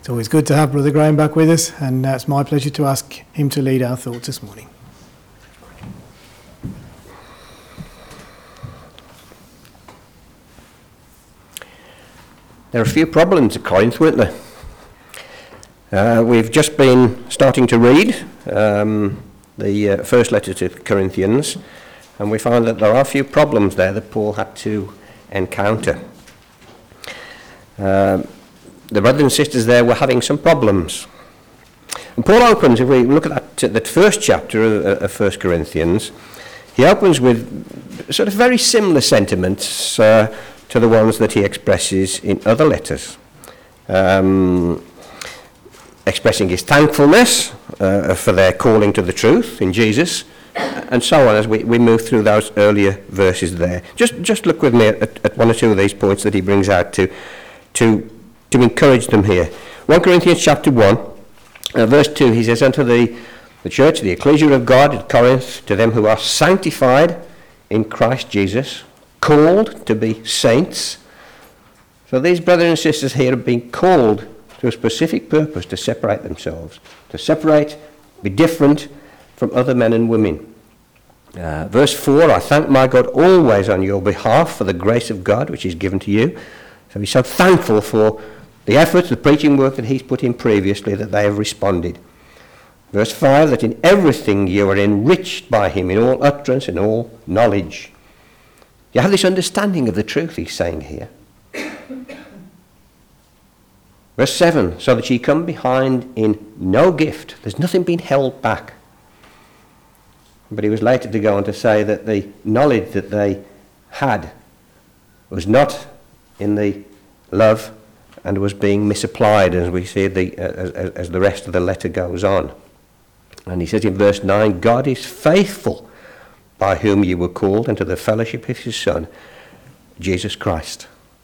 It's always good to have Brother Graham back with us, and it's my pleasure to ask him to lead our thoughts this morning. There are a few problems at Corinth, weren't there? We've just been starting to read the first letter to the Corinthians, and we find that there are a few problems there that Paul had to encounter. The brothers and sisters there were having some problems. And Paul opens, if we look at that first chapter of 1 Corinthians, he opens with sort of very similar sentiments to the ones that he expresses in other letters. Expressing his thankfulness for their calling to the truth in Jesus, and so on, as we move through those earlier verses there. Just look with me at one or two of these points that he brings out to encourage them here. 1 Corinthians chapter 1, verse 2, he says, "Unto the church, the ecclesia of God at Corinth, to them who are sanctified in Christ Jesus, called to be saints." So these brothers and sisters here have been called to a specific purpose, to separate themselves, to separate, be different from other men and women. Verse 4, "I thank my God always on your behalf for the grace of God which is given to you." So he's so thankful for the efforts, the preaching work that he's put in previously, that they have responded. Verse 5, "that in everything you are enriched by him, in all utterance and all knowledge." You have this understanding of the truth, he's saying here. Verse 7, "so that ye come behind in no gift." There's nothing being held back. But he was later to go on to say that the knowledge that they had was not in the love and was being misapplied, as we see as the rest of the letter goes on. And he says in verse 9, "God is faithful, by whom you were called into the fellowship of his Son, Jesus Christ."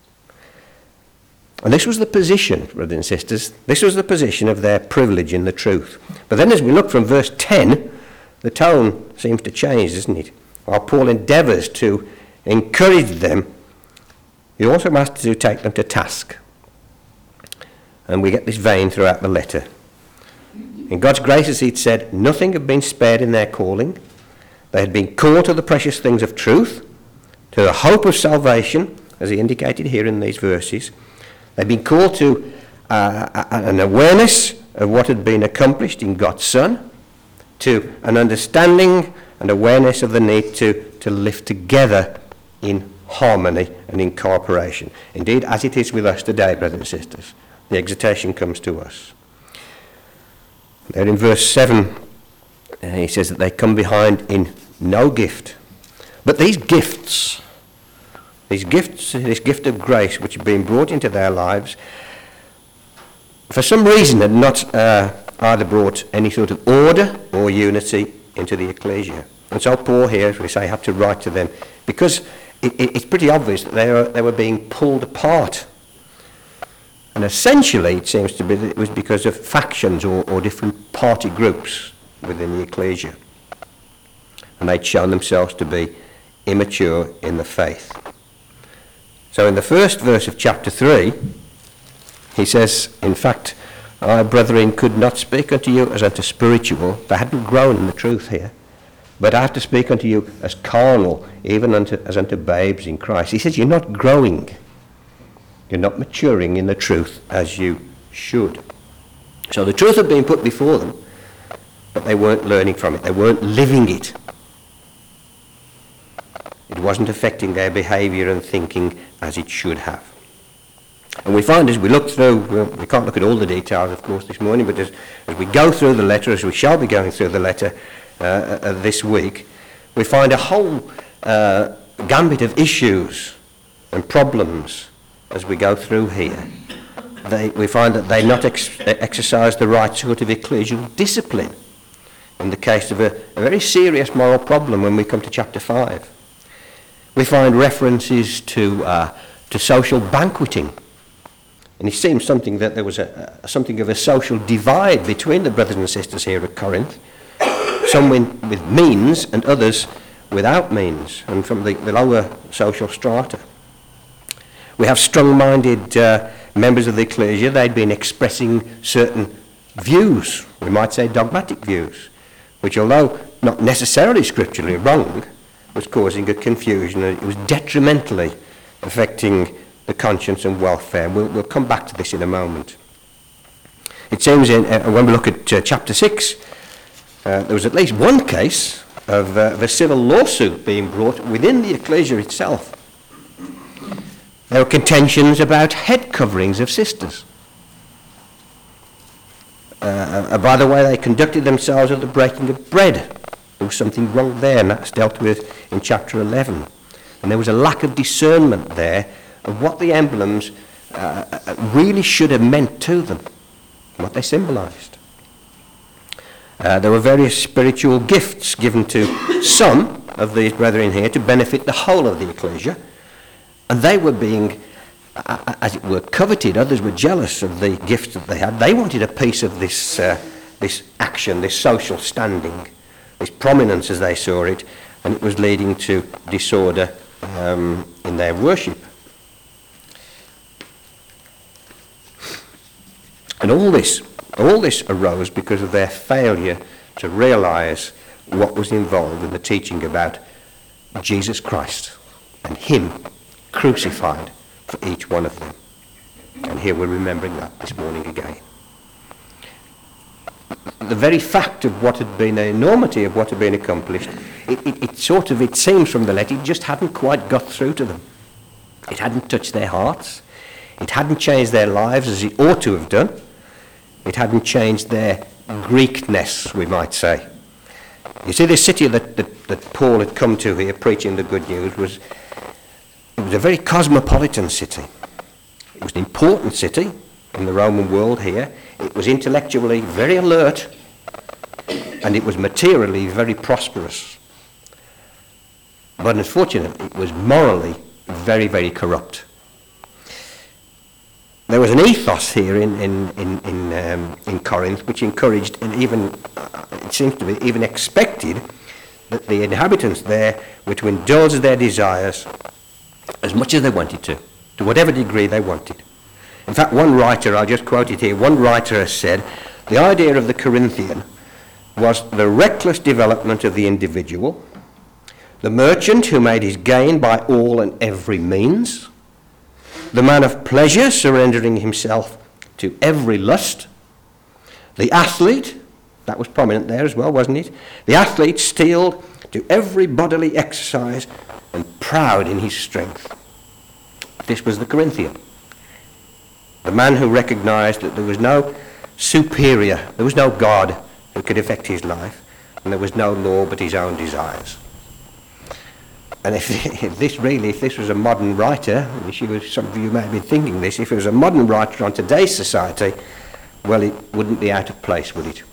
And this was the position, brothers and sisters, this was the position of their privilege in the truth. But then as we look from verse 10, the tone seems to change, doesn't it? While Paul endeavours to encourage them, he also has to take them to task. And we get this vein throughout the letter. In God's grace, as he'd said, nothing had been spared in their calling. They had been called to the precious things of truth, to the hope of salvation, as he indicated here in these verses. They'd been called to an awareness of what had been accomplished in God's Son, to an understanding and awareness of the need to live together in harmony and in cooperation. Indeed, as it is with us today, brothers and sisters, the exhortation comes to us. There in verse 7, he says that they come behind in no gift. But these gifts, this gift of grace which had been brought into their lives, for some reason had not either brought any sort of order or unity into the ecclesia. And so Paul here, as we say, had to write to them, because it's pretty obvious that they were being pulled apart. And essentially it seems to be that it was because of factions or different party groups within the ecclesia. And they'd shown themselves to be immature in the faith. So in the first verse of chapter 3, he says, "In fact, I, brethren, could not speak unto you as unto spiritual." They hadn't grown in the truth here. "But I have to speak unto you as carnal, even as unto babes in Christ." He says, you're not growing. You're not maturing in the truth as you should. So the truth had been put before them, but they weren't learning from it. They weren't living it. It wasn't affecting their behaviour and thinking as it should have. And we find as we look through, we can't look at all the details, of course, this morning, but as we go through the letter, as we shall be going through the letter this week, we find a whole gambit of issues and problems as we go through here. We find that they not exercise the right sort of ecclesial discipline in the case of a very serious moral problem when we come to chapter 5. We find references to social banqueting. And it seems something that there was something of a social divide between the brothers and sisters here at Corinth. Some with means and others without means, and from the lower social strata. We have strong-minded members of the ecclesia, they'd been expressing certain views, we might say dogmatic views, which, although not necessarily scripturally wrong, was causing a confusion, and it was detrimentally affecting the conscience and welfare. We'll come back to this in a moment. It seems when we look at chapter 6, there was at least one case of a civil lawsuit being brought within the ecclesia itself. There were contentions about head coverings of sisters. By the way they conducted themselves at the breaking of bread. There was something wrong there, and that's dealt with in chapter 11. And there was a lack of discernment there of what the emblems really should have meant to them, what they symbolised. There were various spiritual gifts given to some of these brethren here to benefit the whole of the ecclesia, and they were being, as it were, coveted. Others were jealous of the gifts that they had. They wanted a piece of this action, this social standing, this prominence as they saw it, and it was leading to disorder in their worship. And all this arose because of their failure to realise what was involved in the teaching about Jesus Christ and Him crucified for each one of them. And here we're remembering that this morning again. The very fact of what had been, the enormity of what had been accomplished, it seems from the letter, it just hadn't quite got through to them. It hadn't touched their hearts. It hadn't changed their lives as it ought to have done. It hadn't changed their Greekness, we might say. You see, the city that Paul had come to here preaching the good news was a very cosmopolitan city. It was an important city in the Roman world here. It was intellectually very alert, and it was materially very prosperous. But unfortunately, it was morally very, very corrupt. There was an ethos here in Corinth which encouraged and even, it seems to be, even expected that the inhabitants there were to indulge their desires as much as they wanted to whatever degree they wanted. In fact, one writer, I'll just quote it here, one writer has said, the idea of the Corinthian was the reckless development of the individual, the merchant who made his gain by all and every means, the man of pleasure surrendering himself to every lust, the athlete, that was prominent there as well, wasn't it? The athlete steeled to every bodily exercise and proud in his strength. This was the Corinthian. The man who recognised that there was no superior, there was no God who could affect his life, and there was no law but his own desires. And if this was a modern writer, some of you may be thinking this, if it was a modern writer on today's society, well, it wouldn't be out of place, would it?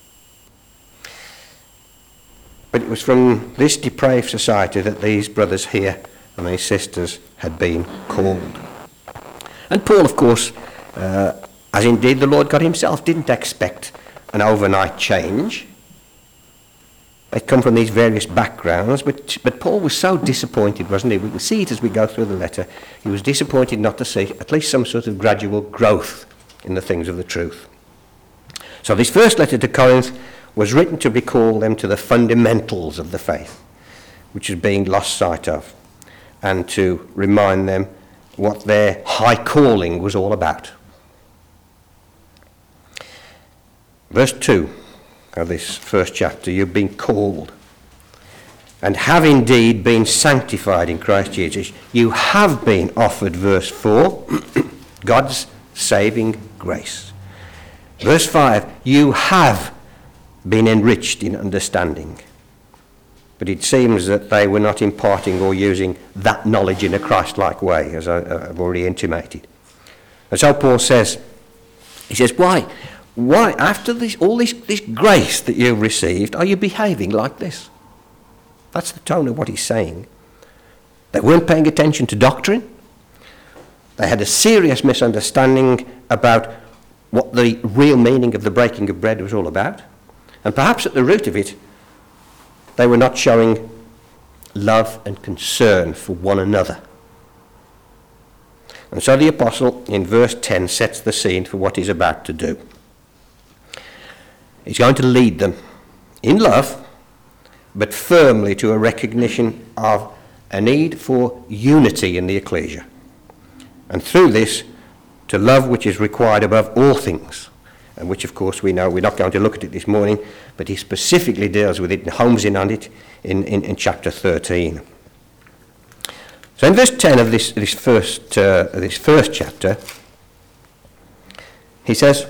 But it was from this depraved society that these brothers here and these sisters had been called. And Paul, of course, as indeed the Lord God himself, didn't expect an overnight change. They'd come from these various backgrounds, but Paul was so disappointed, wasn't he? We can see it as we go through the letter. He was disappointed not to see at least some sort of gradual growth in the things of the truth. So this first letter to Corinth was written to recall them to the fundamentals of the faith, which is being lost sight of, and to remind them what their high calling was all about. Verse 2 of this first chapter, you've been called and have indeed been sanctified in Christ Jesus. You have been offered, verse 4, God's saving grace. Verse 5, you have been enriched in understanding. But it seems that they were not imparting or using that knowledge in a Christ-like way, as I've already intimated. And so Paul says, he says, why after all this grace that you've received, are you behaving like this? That's the tone of what he's saying. They weren't paying attention to doctrine. They had a serious misunderstanding about what the real meaning of the breaking of bread was all about. And perhaps at the root of it, they were not showing love and concern for one another. And so the apostle in verse 10 sets the scene for what he's about to do. He's going to lead them in love, but firmly to a recognition of a need for unity in the ecclesia. And through this, to love which is required above all things, and which of course we know, we're not going to look at it this morning, but he specifically deals with it and homes in on it in chapter 13. So in verse 10 of this first chapter, he says,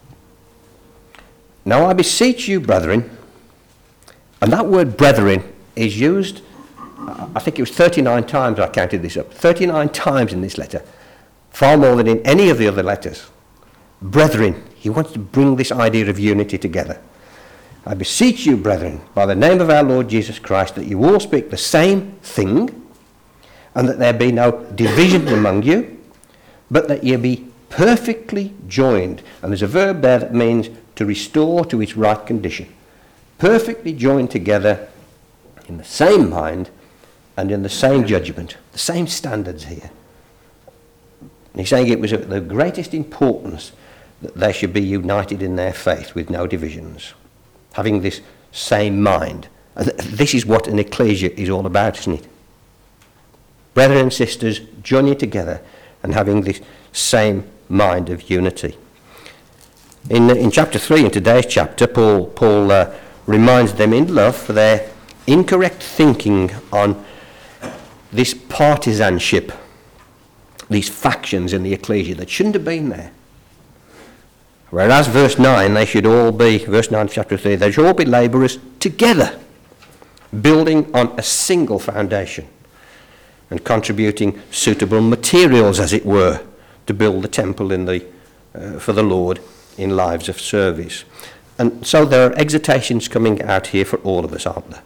"Now I beseech you, brethren," and that word brethren is used, I think it was 39 times, I counted this up, 39 times in this letter, far more than in any of the other letters. Brethren, he wants to bring this idea of unity together. "I beseech you, brethren, by the name of our Lord Jesus Christ, that you all speak the same thing, and that there be no division among you, but that ye be perfectly joined." And there's a verb there that means to restore to its right condition. Perfectly joined together in the same mind and in the same judgment, the same standards here. And he's saying it was of the greatest importance that they should be united in their faith with no divisions, having this same mind. And this is what an ecclesia is all about, isn't it? Brothers and sisters joining together and having this same mind of unity. In chapter 3, in today's chapter, Paul reminds them in love for their incorrect thinking on this partisanship, these factions in the ecclesia that shouldn't have been there. Whereas verse 9 of chapter 3, they should all be labourers together, building on a single foundation and contributing suitable materials, as it were, to build the temple for the Lord in lives of service. And so there are exhortations coming out here for all of us, aren't there?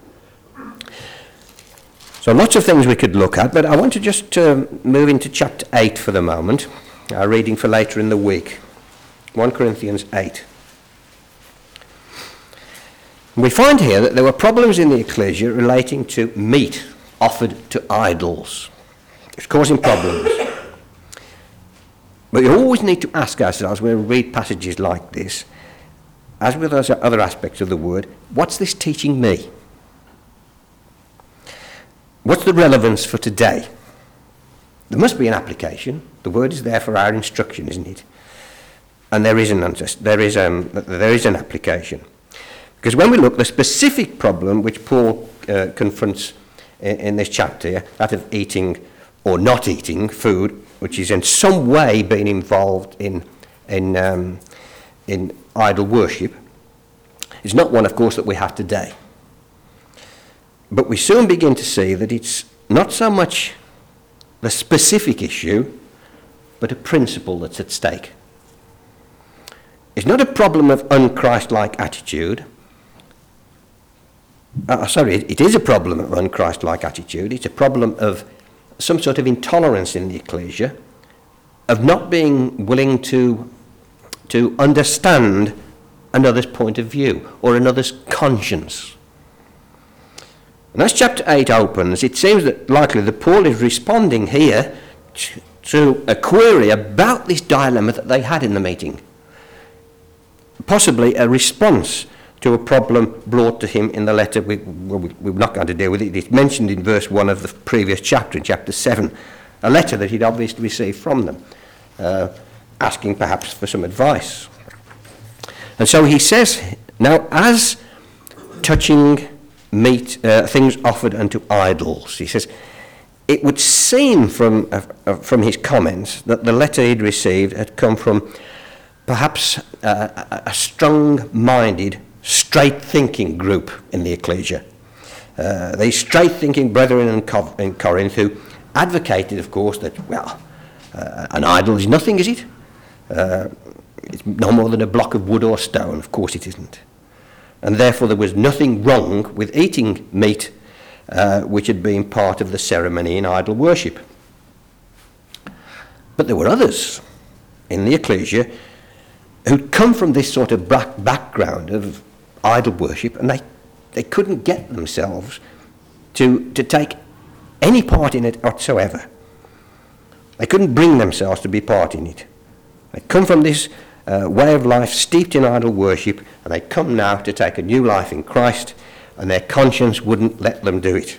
So lots of things we could look at, but I want to just move into chapter 8 for the moment, our reading for later in the week. 1 Corinthians 8. We find here that there were problems in the ecclesia relating to meat offered to idols. It's causing problems. But we always need to ask ourselves when we read passages like this, as with those other aspects of the word, what's this teaching me? What's the relevance for today? There must be an application. The word is there for our instruction, isn't it? And there is an application. Because when we look, the specific problem which Paul confronts in this chapter, that of eating or not eating food, which is in some way being involved in idol worship, is not one, of course, that we have today. But we soon begin to see that it's not so much the specific issue, but a principle that's at stake. It's not a problem of unchristlike attitude. It is a problem of unchristlike attitude. It's a problem of some sort of intolerance in the ecclesia, of not being willing to understand another's point of view or another's conscience. And as chapter 8 opens, it seems that likely that Paul is responding here to a query about this dilemma that they had in the meeting. Possibly a response to a problem brought to him in the letter. We're not going to deal with it. It's mentioned in verse 1 of the previous chapter, in chapter 7, a letter that he'd obviously received from them, asking perhaps for some advice. And so he says, now as touching meat, things offered unto idols, he says, it would seem from his comments that the letter he'd received had come from perhaps a strong-minded, straight-thinking group in the ecclesia. These straight-thinking brethren in Corinth who advocated, of course, that, an idol is nothing, is it? It's no more than a block of wood or stone. Of course it isn't. And therefore there was nothing wrong with eating meat which had been part of the ceremony in idol worship. But there were others in the ecclesia who'd come from this sort of background of idol worship, and they couldn't get themselves to take any part in it whatsoever. They couldn't bring themselves to be part in it. They come from this way of life steeped in idol worship, and they come now to take a new life in Christ, and their conscience wouldn't let them do it.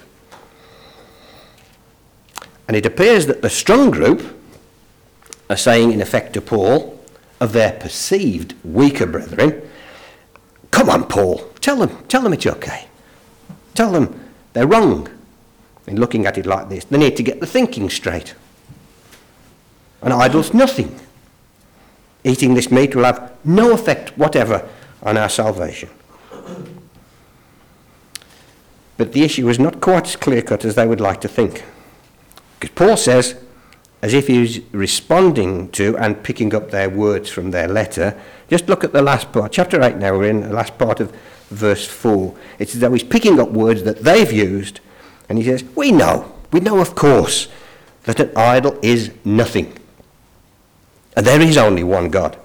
And it appears that the strong group are saying in effect to Paul of their perceived weaker brethren, come on, Paul, tell them it's okay. Tell them they're wrong in looking at it like this. They need to get the thinking straight. An idol's nothing. Eating this meat will have no effect whatever on our salvation. But the issue is not quite as clear-cut as they would like to think. Because Paul says, as if he's responding to and picking up their words from their letter, just look at the last part. Chapter 8 now, we're in the last part of verse 4. It's as though he's picking up words that they've used, and he says, we know of course, that an idol is nothing. And there is only one God.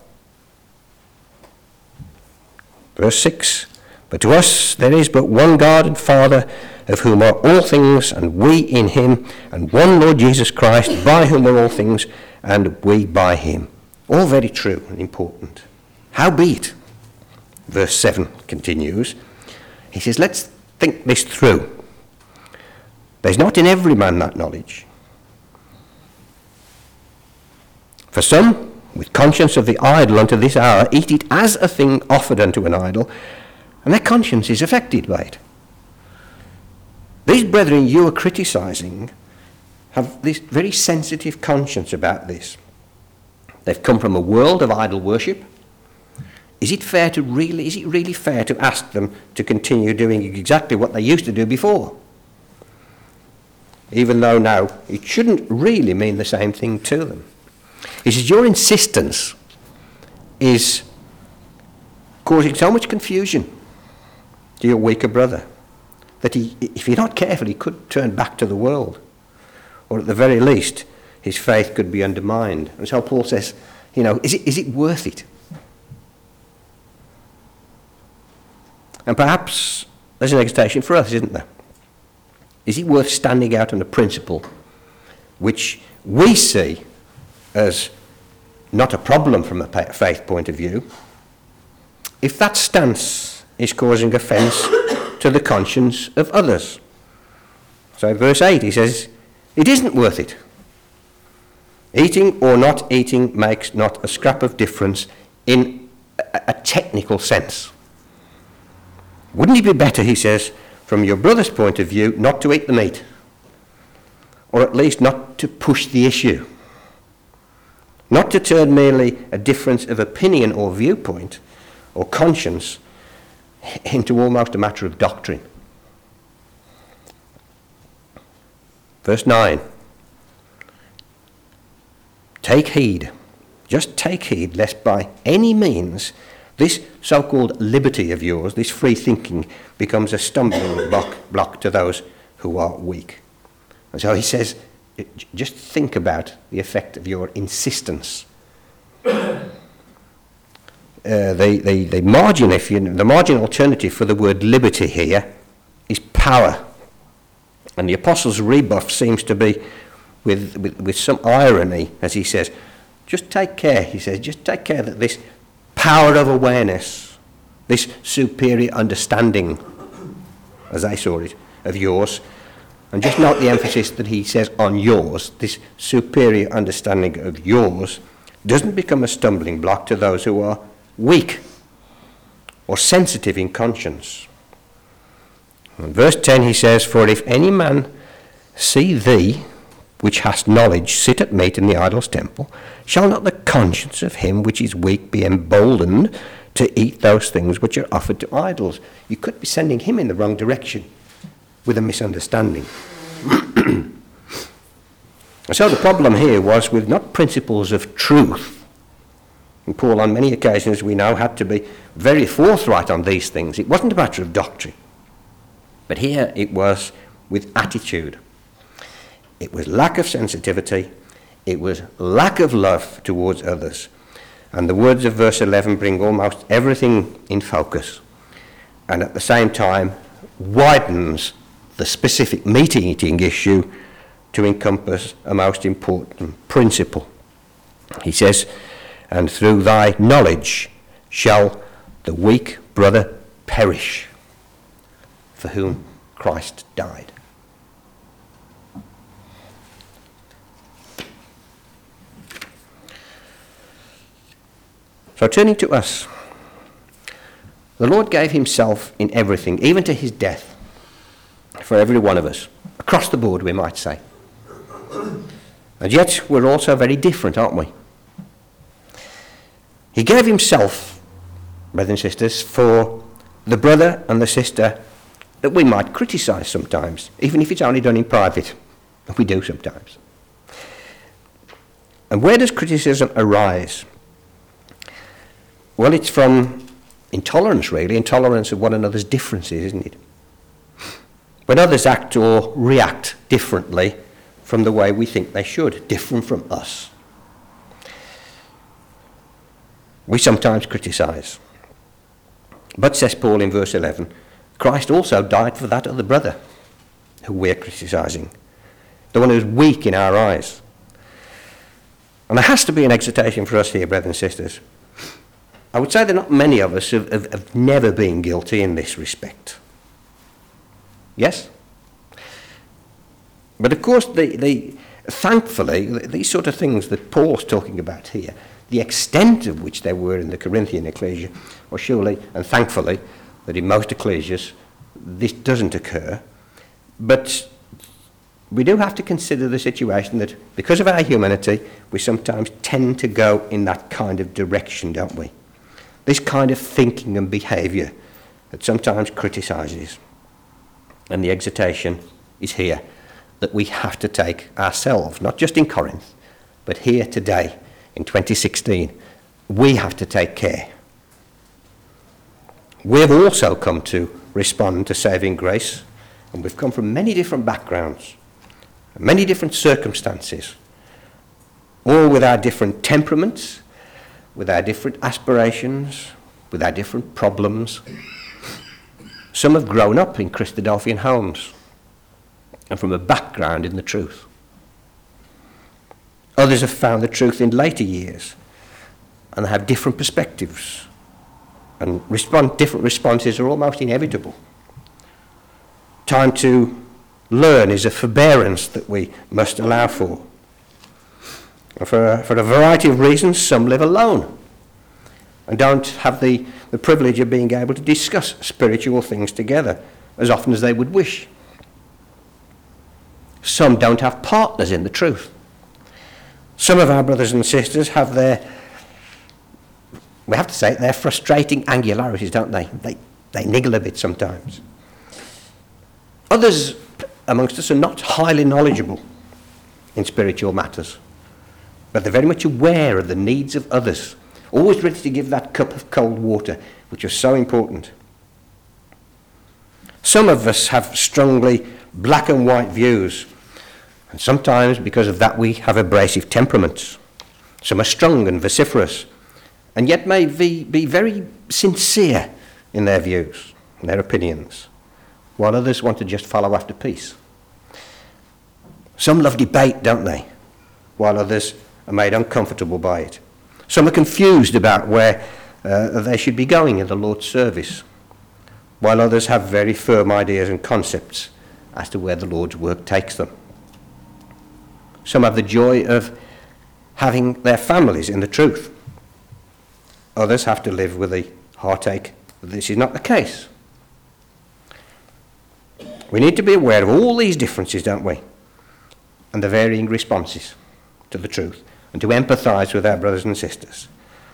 Verse 6, but to us there is but one God and Father, of whom are all things, and we in him, and one Lord Jesus Christ, by whom are all things, and we by him. All very true and important. Howbeit, verse 7 continues, he says, let's think this through. There's not in every man that knowledge. For some, with conscience of the idol unto this hour, eat it as a thing offered unto an idol, and their conscience is affected by it. These brethren you are criticising have this very sensitive conscience about this. They've come from a world of idol worship. Is it really fair to ask them to continue doing exactly what they used to do before? Even though now it shouldn't really mean the same thing to them. He says, your insistence is causing so much confusion to your weaker brother that he, if you're not careful, he could turn back to the world. Or at the very least, his faith could be undermined. And so Paul says, is it worth it? And perhaps there's an hesitation for us, isn't there? Is it worth standing out on a principle which we see as not a problem from a faith point of view, if that stance is causing offence to the conscience of others? So in verse 8 he says, it isn't worth it. Eating or not eating makes not a scrap of difference in a technical sense. Wouldn't it be better, he says, from your brother's point of view, not to eat the meat? Or at least not to push the issue? Not to turn merely a difference of opinion or viewpoint or conscience into almost a matter of doctrine. Verse 9. Take heed, just take heed, lest by any means this so-called liberty of yours, this free thinking, becomes a stumbling block to those who are weak. And so he says, just think about the effect of your insistence. The margin alternative for the word liberty here is power. And the Apostle's rebuff seems to be with some irony, as he says, just take care, he says, just take care that this power of awareness, this superior understanding, as I saw it, of yours, and just note the emphasis that he says on yours, this superior understanding of yours, doesn't become a stumbling block to those who are weak or sensitive in conscience. In verse 10 he says, for if any man see thee, which hast knowledge, sit at meat in the idol's temple, shall not the conscience of him which is weak be emboldened to eat those things which are offered to idols? You could be sending him in the wrong direction with a misunderstanding. So the problem here was with not principles of truth. And Paul, on many occasions, we know, had to be very forthright on these things. It wasn't a matter of doctrine. But here it was with attitude. It was lack of sensitivity. It was lack of love towards others. And the words of verse 11 bring almost everything in focus. And at the same time, widens the specific meat-eating issue to encompass a most important principle. He says, and through thy knowledge shall the weak brother perish, for whom Christ died. So turning to us, the Lord gave himself in everything, even to his death, for every one of us, across the board we might say. And yet we're also very different, aren't we? He gave himself, brothers and sisters, for the brother and the sister that we might criticise sometimes, even if it's only done in private, and we do sometimes. And where does criticism arise? Well, it's from intolerance, really, intolerance of one another's differences, isn't it? When others act or react differently from the way we think they should, different from us, we sometimes criticise. But, says Paul in verse 11, Christ also died for that other brother who we're criticising, the one who's weak in our eyes. And there has to be an exhortation for us here, brothers and sisters. I would say that not many of us have never been guilty in this respect. Yes? But of course, thankfully, these sort of things that Paul's talking about here, the extent of which they were in the Corinthian ecclesia, well, surely and thankfully that in most ecclesias this doesn't occur. But we do have to consider the situation that because of our humanity, we sometimes tend to go in that kind of direction, don't we? This kind of thinking and behaviour that sometimes criticises. And the exhortation is here that we have to take ourselves, not just in Corinth, but here today in 2016, we have to take care. We have also come to respond to saving grace, and we've come from many different backgrounds, many different circumstances, all with our different temperaments, with our different aspirations, with our different problems. Some have grown up in Christadelphian homes and from a background in the truth. Others have found the truth in later years and have different perspectives, and different responses are almost inevitable. Time to learn is a forbearance that we must allow for. And for a variety of reasons, some live alone and don't have the privilege of being able to discuss spiritual things together as often as they would wish. Some don't have partners in the truth. Some of our brothers and sisters have their frustrating angularities, don't they? They niggle a bit sometimes. Others amongst us are not highly knowledgeable in spiritual matters, but they're very much aware of the needs of others, always ready to give that cup of cold water, which is so important. Some of us have strongly black and white views, and sometimes because of that we have abrasive temperaments. Some are strong and vociferous, and yet may be very sincere in their views and their opinions, while others want to just follow after peace. Some love debate, don't they? While others are made uncomfortable by it. Some are confused about where they should be going in the Lord's service, while others have very firm ideas and concepts as to where the Lord's work takes them. Some have the joy of having their families in the truth. Others have to live with the heartache that this is not the case. We need to be aware of all these differences, don't we? And the varying responses to the truth, and to empathise with our brothers and sisters.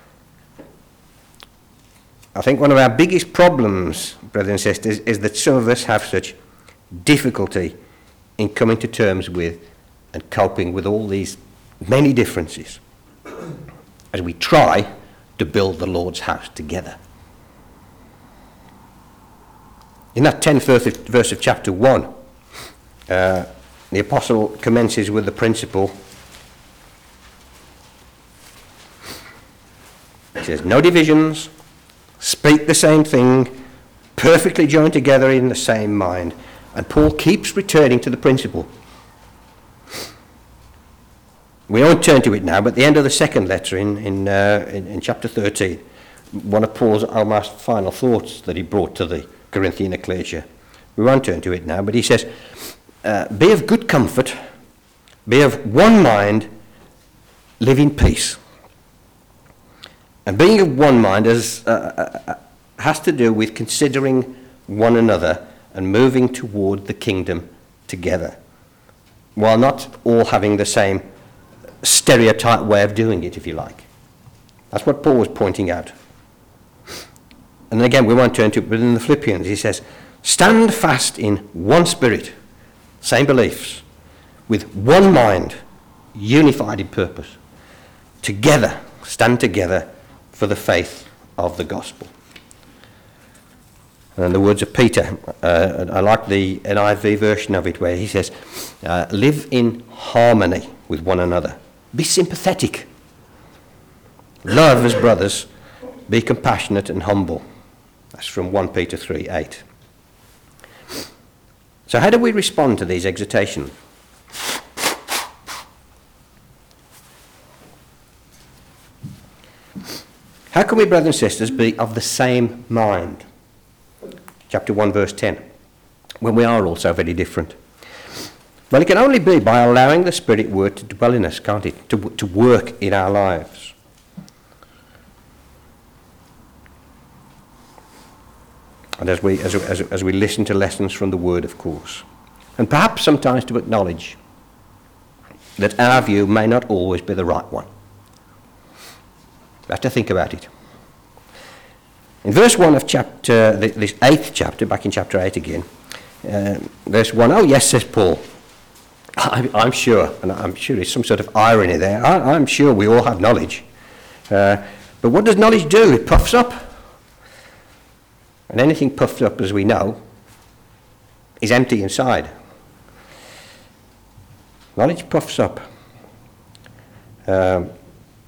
I think one of our biggest problems, brothers and sisters, is that some of us have such difficulty in coming to terms with and coping with all these many differences as we try to build the Lord's house together. In that 10th verse of chapter 1, the apostle commences with the principle. He says, no divisions, speak the same thing, perfectly joined together in the same mind. And Paul keeps returning to the principle. We won't turn to it now, but at the end of the second letter in chapter 13, one of Paul's almost final thoughts that he brought to the Corinthian ecclesia. We won't turn to it now, but he says, be of good comfort, be of one mind, live in peace. And being of one mind has to do with considering one another and moving toward the kingdom together, while not all having the same stereotype way of doing it, if you like. That's what Paul was pointing out. And again, we won't turn to it, but in the Philippians he says, stand fast in one spirit, same beliefs, with one mind, unified in purpose, together, stand together for the faith of the gospel. And the words of Peter, I like the NIV version of it where he says, live in harmony with one another. Be sympathetic. Love as brothers. Be compassionate and humble. That's from 1 Peter 3:8. So how do we respond to these exhortations? How can we, brothers and sisters, be of the same mind? Chapter 1, verse 10. When we are all so very different. Well, it can only be by allowing the Spirit word to dwell in us, can't it? To work in our lives. And as we listen to lessons from the Word, of course. And perhaps sometimes to acknowledge that our view may not always be the right one. We have to think about it. In verse 1 of this 8th chapter, back in chapter 8 again, verse 1, oh yes, says Paul, I'm sure, and I'm sure there's some sort of irony there, I'm sure we all have knowledge. But what does knowledge do? It puffs up. And anything puffed up, as we know, is empty inside. Knowledge puffs up. And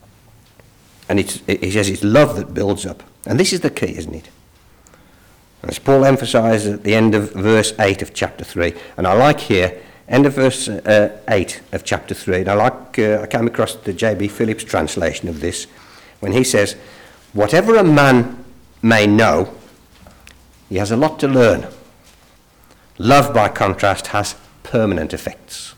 he says it's love that builds up. And this is the key, isn't it? As Paul emphasises at the end of verse 8 of chapter 3. And I like here, end of verse 8 of chapter 3. And I came across the J.B. Phillips translation of this, when he says, whatever a man may know, he has a lot to learn. Love, by contrast, has permanent effects.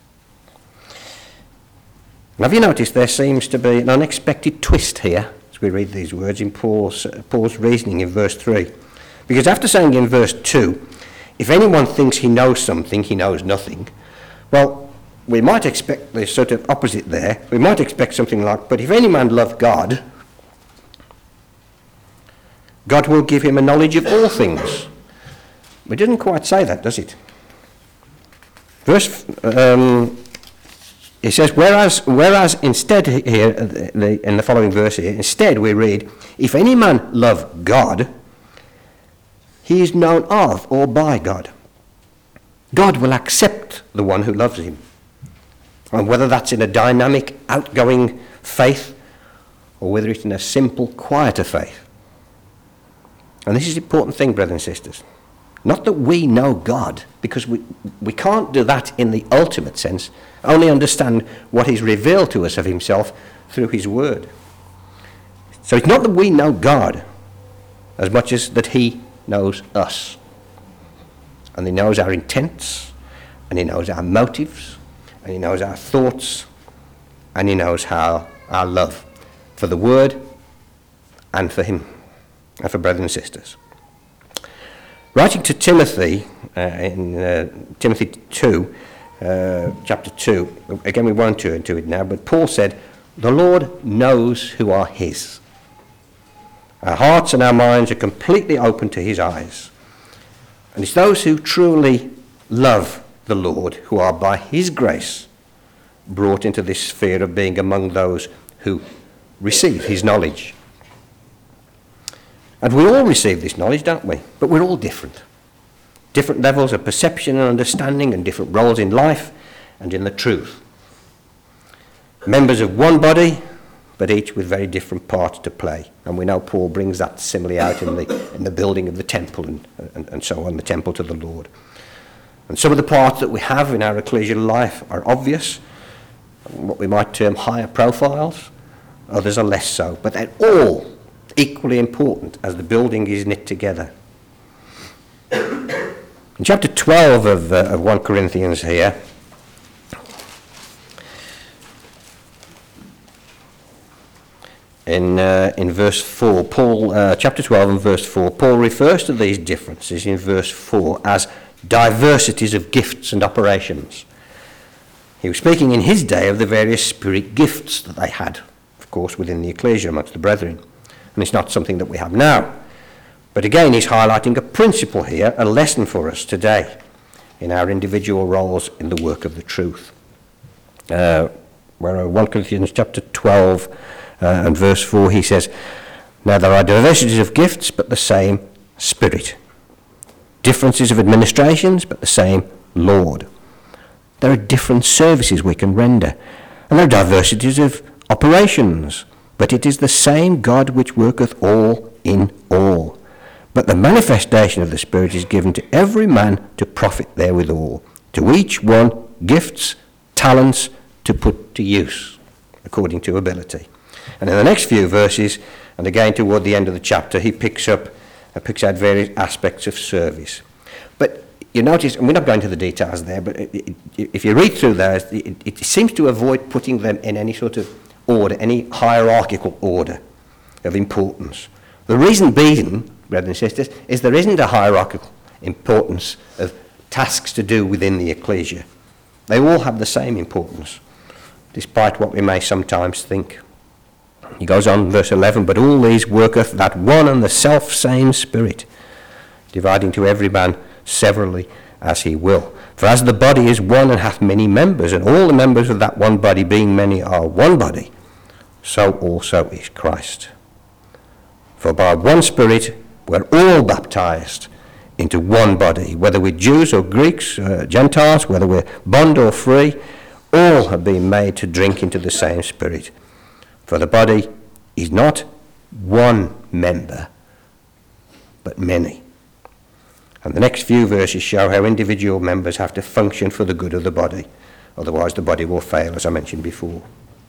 And have you noticed there seems to be an unexpected twist here as we read these words in Paul's reasoning in verse 3? Because after saying in verse 2, if anyone thinks he knows something, he knows nothing, well, we might expect the sort of opposite there. We might expect something like, but if any man love God, God will give him a knowledge of all things. But it doesn't quite say that, does it? It says, whereas instead here, in the following verse here, instead we read, if any man love God, he is known of or by God. God will accept the one who loves him. And whether that's in a dynamic, outgoing faith, or whether it's in a simple, quieter faith. And this is the important thing, brothers and sisters. Not that we know God, because we can't do that in the ultimate sense, only understand what he's revealed to us of himself through his word. So it's not that we know God as much as that he knows us. And he knows our intents, and he knows our motives, and he knows our thoughts, and he knows how our love for the word and for him, and for brothers and sisters. Writing to Timothy, in Timothy 2, chapter 2, again we won't turn to it now, but Paul said, the Lord knows who are his. Our hearts and our minds are completely open to his eyes. And it's those who truly love the Lord who are by his grace brought into this sphere of being among those who receive his knowledge. And we all receive this knowledge, don't we? But we're all different. Different levels of perception and understanding and different roles in life and in the truth. Members of one body, but each with very different parts to play. And we know Paul brings that simile out in the building of the temple and so on, the temple to the Lord. And some of the parts that we have in our ecclesial life are obvious, what we might term higher profiles, others are less so, but they're all equally important as the building is knit together. In chapter 12 of 1 Corinthians here, in verse 4, chapter 12 and verse 4, Paul refers to these differences in verse 4 as diversities of gifts and operations. He was speaking in his day of the various spirit gifts that they had, of course, within the ecclesia amongst the brethren. And it's not something that we have now. But again, he's highlighting a principle here, a lesson for us today in our individual roles in the work of the truth. Where 1 Corinthians chapter 12 and verse 4, he says, "Now there are diversities of gifts, but the same Spirit. Differences of administrations, but the same Lord. There are different services we can render, and there are diversities of operations, but it is the same God which worketh all in all. But the manifestation of the Spirit is given to every man to profit therewithal, to each one gifts, talents to put to use, according to ability." And in the next few verses, and again toward the end of the chapter, he picks out various aspects of service. But you notice, and we're not going to the details there, but if you read through there, it seems to avoid putting them in any sort of order, any hierarchical order of importance. The reason being, brothers and sisters, is there isn't a hierarchical importance of tasks to do within the ecclesia. They all have the same importance, despite what we may sometimes think. He goes on, verse 11, "But all these worketh that one and the self-same Spirit, dividing to every man severally as he will. For as the body is one and hath many members, and all the members of that one body being many are one body, so also is Christ. For by one Spirit we're all baptized into one body, whether we're Jews or Greeks, Gentiles, whether we're bond or free, all have been made to drink into the same Spirit. For the body is not one member, but many." And the next few verses show how individual members have to function for the good of the body. Otherwise the body will fail, as I mentioned before.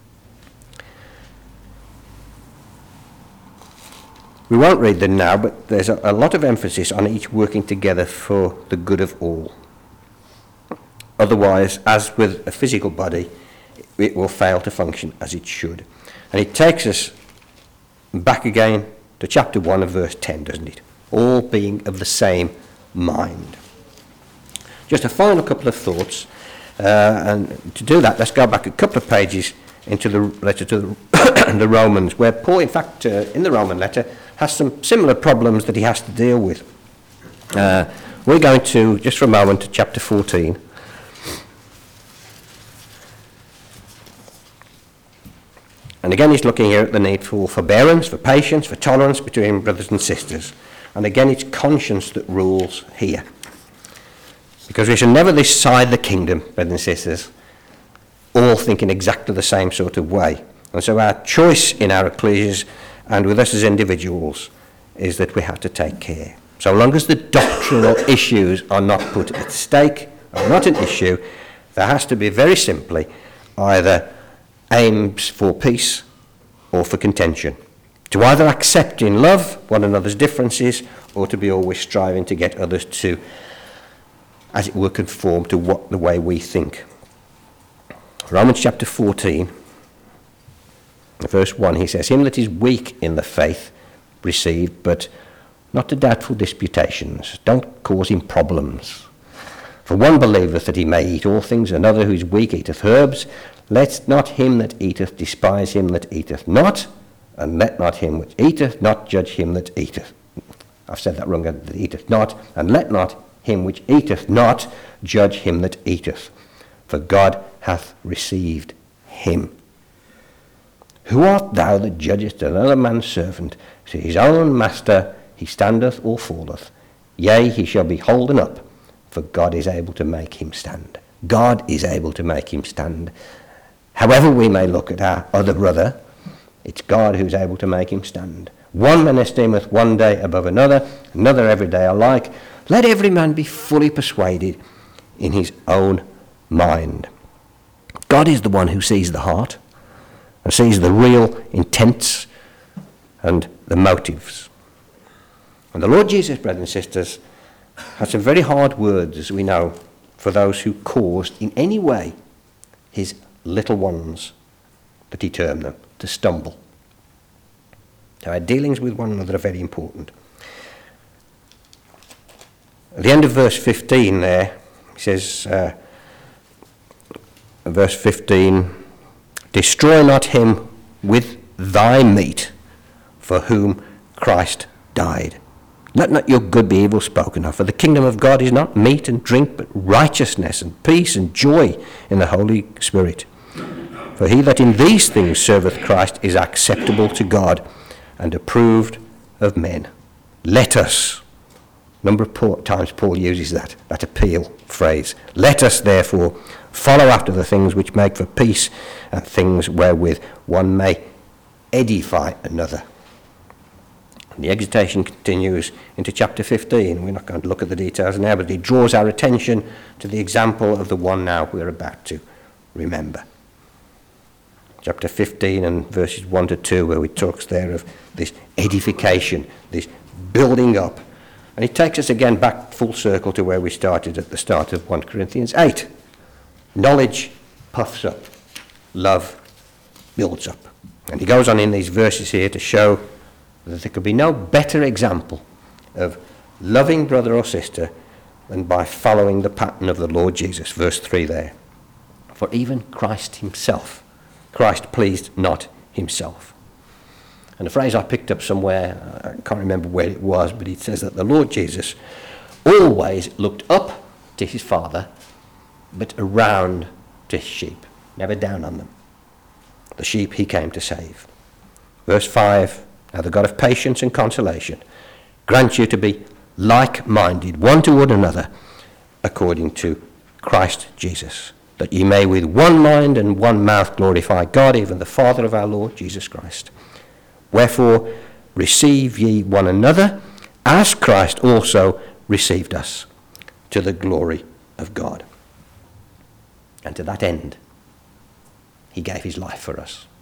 We won't read them now, but there's a lot of emphasis on each working together for the good of all. Otherwise, as with a physical body, it will fail to function as it should. And it takes us back again to chapter 1 of verse 10, doesn't it? All being of the same mind. Just a final couple of thoughts, and to do that, let's go back a couple of pages into the letter to the Romans, where Paul, in fact, in the Roman letter, has some similar problems that he has to deal with. We're going to, just for a moment, to chapter 14. And again, he's looking here at the need for forbearance, for patience, for tolerance between brothers and sisters. And again, it's conscience that rules here. Because we shall never decide the kingdom, brothers and sisters, all think in exactly the same sort of way. And so our choice in our ecclesias and with us as individuals is that we have to take care. So long as the doctrinal issues are not put at stake, are not an issue, there has to be very simply either aims for peace or for contention. To either accept in love one another's differences or to be always striving to get others to, as it were, conform to the way we think. Romans chapter 14, verse 1, he says, "Him that is weak in the faith receive, but not to doubtful disputations." Don't cause him problems. "For one believeth that he may eat all things, another who is weak eateth herbs. Let not him that eateth despise him that eateth not, and let not him which eateth not judge him that eateth." I've said that wrong, that eateth not. "And let not him which eateth not judge him that eateth, for God hath received him. Who art thou that judgest another man's servant? To his own master he standeth or falleth. Yea, he shall be holden up, for God is able to make him stand." God is able to make him stand. However we may look at our other brother, it's God who's able to make him stand. "One man esteemeth one day above another, another every day alike. Let every man be fully persuaded in his own mind." God is the one who sees the heart and sees the real intents and the motives. And the Lord Jesus, brothers and sisters, had some very hard words, as we know, for those who caused in any way his little ones, that he termed them, to stumble. So our dealings with one another are very important. At the end of verse 15 there, he says, verse 15, destroy not him with thy meat for whom Christ died. Let not your good be evil spoken of, for the kingdom of God is not meat and drink, but righteousness and peace and joy in the Holy Spirit. For he that in these things serveth Christ is acceptable to God and approved of men. Let us, number of times Paul uses that appeal phrase. Let us therefore follow after the things which make for peace and things wherewith one may edify another. And the exhortation continues into chapter 15. We're not going to look at the details now, but it draws our attention to the example of the one now we're about to remember. Chapter 15 and verses 1 to 2, where he talks there of this edification, this building up. And it takes us again back full circle to where we started at the start of 1 Corinthians 8. Knowledge puffs up, love builds up. And he goes on in these verses here to show that there could be no better example of loving brother or sister than by following the pattern of the Lord Jesus. Verse 3 there. For even Christ himself, Christ pleased not himself. And the phrase I picked up somewhere, I can't remember where it was, but it says that the Lord Jesus always looked up to his Father, but around to his sheep, never down on them. The sheep he came to save. Verse 5, now the God of patience and consolation grant you to be like-minded one toward another, according to Christ Jesus, that ye may with one mind and one mouth glorify God, even the Father of our Lord Jesus Christ. Wherefore receive ye one another, as Christ also received us, to the glory of God. And to that end, he gave his life for us.